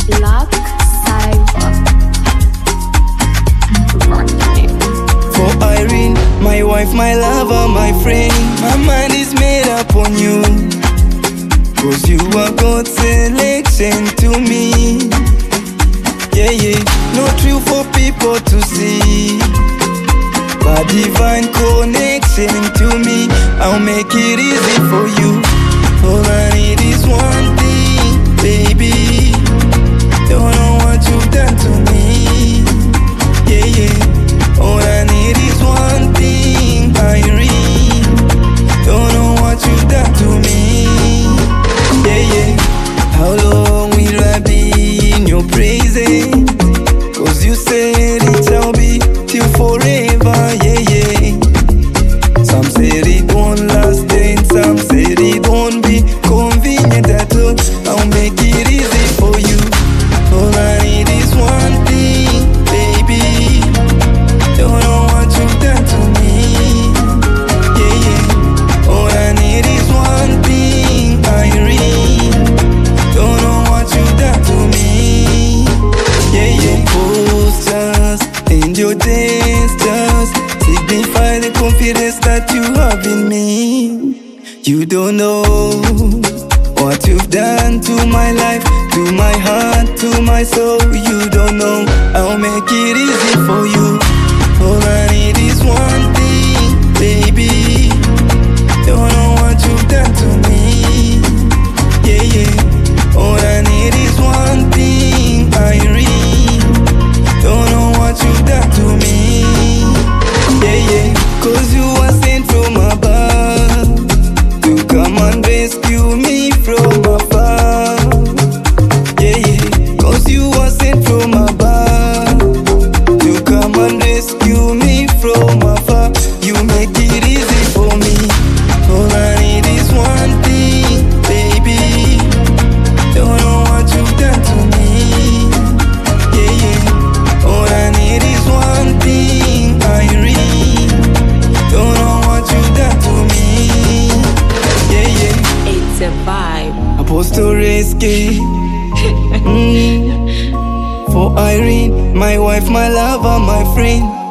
Black Cyber. For Irene, my wife, my lover, my friend, my mind is made up on you. Cause you are God's selection to me. Yeah, yeah, not true for people to see, but divine connection to me. I'll make it easy for you. All I need is one thing, baby. Don't know what you've done to me. Yeah, yeah. All I need is one thing, Irene. Don't know what you've done to me. Yeah, yeah. How long will I be in your praises? Cause you said it shall be till forever. Yeah, yeah. Some said it won't last, and some said it won't be convenient at all. I'll make it easy for you. All I need is one thing, baby. Don't know what you've done to me. Yeah, yeah. All I need is one thing, Irene. Don't know what you've done to me. Yeah, yeah. Postures and your gestures signify the confidence that you have in me. You don't know what you've done to my life, to my heart, to my soul. You don't know. I'll make it easy for you. All I need is one thing, baby. Don't know what you've done to me. Yeah, yeah. All I need is one thing, Irene. Don't know what you've done to me. Yeah, yeah. Cause you were sent from above to come and rescue me from afar. Yeah, yeah. Cause you were sent from above to come and rescue me from afar. You make it easy for me. All I need is one thing, baby. Don't know what you've done to me. Yeah, yeah. All I need is one thing, Irene. Don't know what you've done to me. Yeah, yeah. It's a vibe. Apostle Rescue. For Irene, my wife, my lover, my friend.